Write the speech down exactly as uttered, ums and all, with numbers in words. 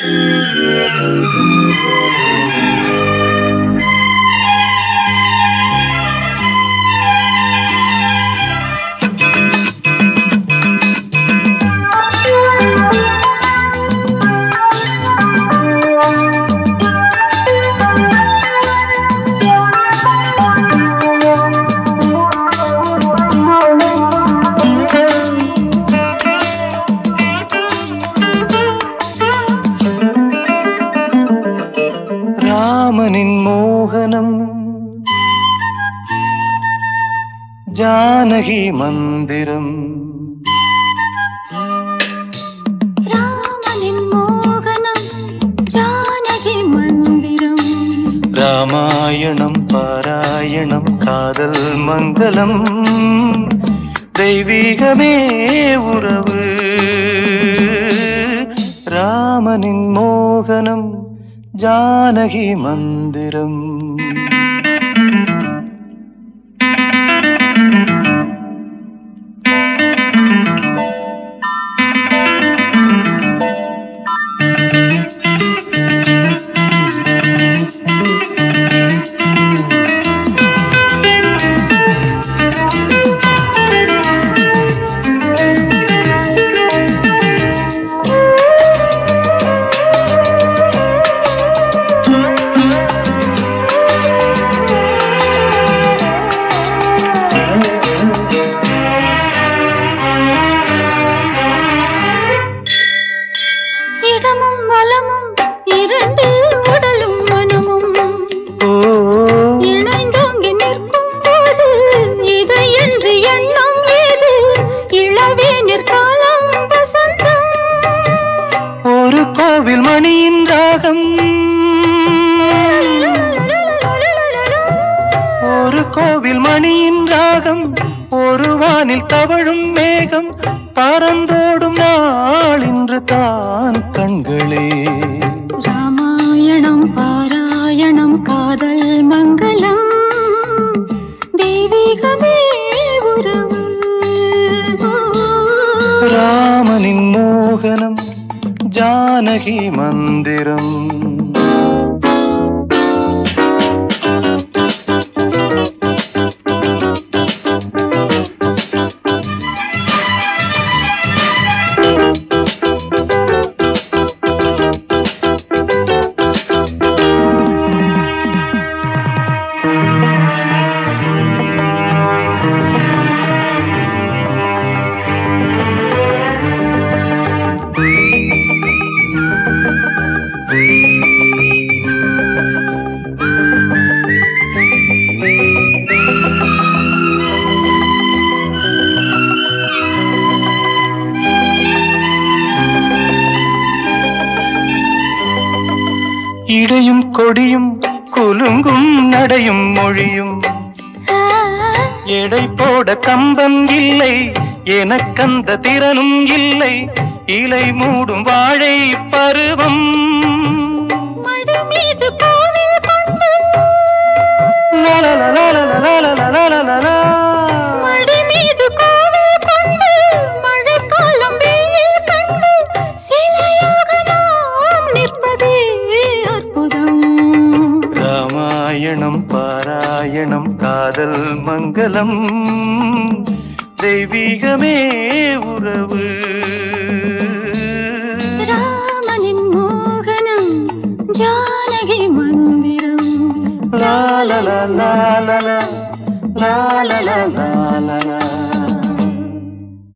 ராமனின் மோகனம் ஜானகி மந்திரம். ராமனின் மோகனம் ஜானகி மந்திரம். ராமாயணம் பாராயணம் காதல் மங்களம். தெய்வீகமே உறவு. ராமனின் மோகனம் ஜானகி மந்திரம். இடமும் வலமும் இரண்டு உடலும் மனமும் இணைந்தோங்கி நிற்கும் போது இதை என்று எண்ணம் ஏது? இளவே நிற்காலம் வசந்தம். ஒரு கோவில் மணியின் ராகம், ஒரு கோவில் மணியின் ராகம். ஒரு வானில் தவழும் மேகம். பறந்தோடும் நாள் இன்று தான் கண்களே. ராமாயணம் பாராயணம் காதல் மங்களம். தெய்வீகமே உறவு. ராமனின் மோகனம் ஜானகி மந்திரம். இடையும் கொடியும் குலுங்கும் நடையும் மொழியும். எடை போட கம்பம் இல்லை எனக்கந்த திறனும் இல்லை. இலை மூடும் வாழை பருவம். ராமாயணம் பாராயணம் காதல் மங்களம். தெய்வீகமே உறவு. ராமனின் மோகனம் ஜானகி மந்திரம். லா லா லா லா லா லா லா லா லா லா.